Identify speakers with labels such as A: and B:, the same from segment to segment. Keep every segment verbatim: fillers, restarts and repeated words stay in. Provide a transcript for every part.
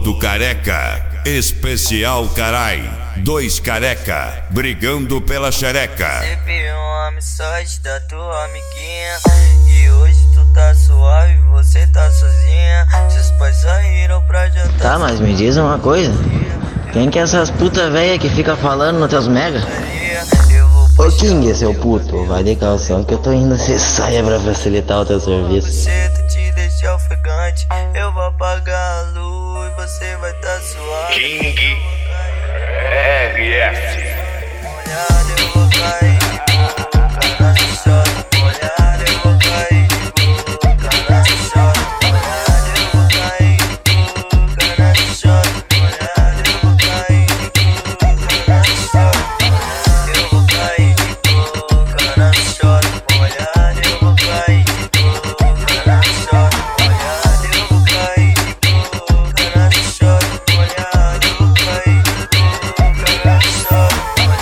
A: do careca, especial carai. Dois careca, brigando pela xereca.
B: Recebi uma mensagem da tua amiguinha e hoje tu tá suave, você tá sozinha. Seus pais saíram pra jantar.
C: Tá, mas me diz uma coisa. Quem que é essas puta velha que fica falando nos teus mega? Ô King, seu puto, vai de calção que eu tô indo se saia pra facilitar o teu serviço.
B: Você te deixa ofegante, eu vou apagar a luz, você vai tá suave.
A: King R F.
B: Molhado eu vou cair de boca na chora. Molhado eu vou cair de boca na chora. Molhado eu vou cair de boca na chora. Molhado eu vou cair de boca na chora. Eu vou cair de boca na chora. Molhado eu vou cair de boca na chora. Molhado eu vou cair de boca na chora. Molhado eu vou cair de boca na chora.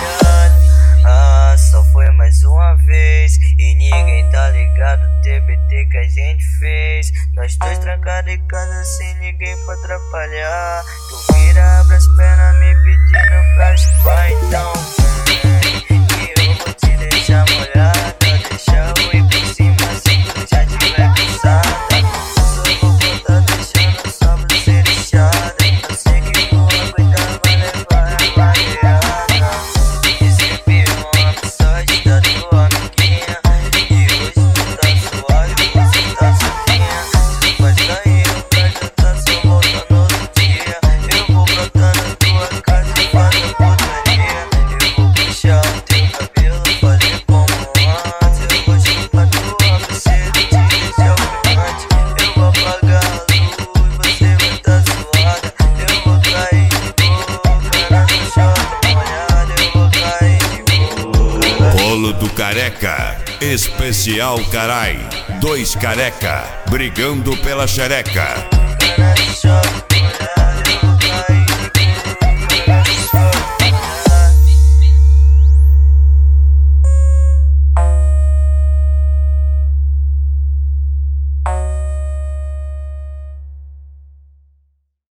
B: Ah, só foi mais uma vez e ninguém tá ligado o T B T que a gente fez. Nós dois trancados em casa sem ninguém pra atrapalhar. Tu vira, abre as pernas me pedindo pra chupar, então vem e eu vou te deixar molhada. Deixa eu ir por cima se tu já tiver cansada. Eu só vou botar deixando só pra ser deixada. Eu sei que tu aguenta, vai levar a variada. Recebi uma mensagem da tua amiguinha e hoje tu tá suave, você tá sozinha. Seus pais saíram pra jantar, só volta no outro dia. Eu vou brotar na tua casa e fazer putaria. Eu vou puxar o teu cabelo, fazer como antes. Eu vou chupar tua buceta e te deixar ofegante. Eu vou apagar a luz, você vai tá suada. Eu vou cair de boca na chora. Molhada eu vou cair de boca.
A: Bolo do careca, especial carai. Dois careca, brigando pela xereca.
B: Na chora, molhada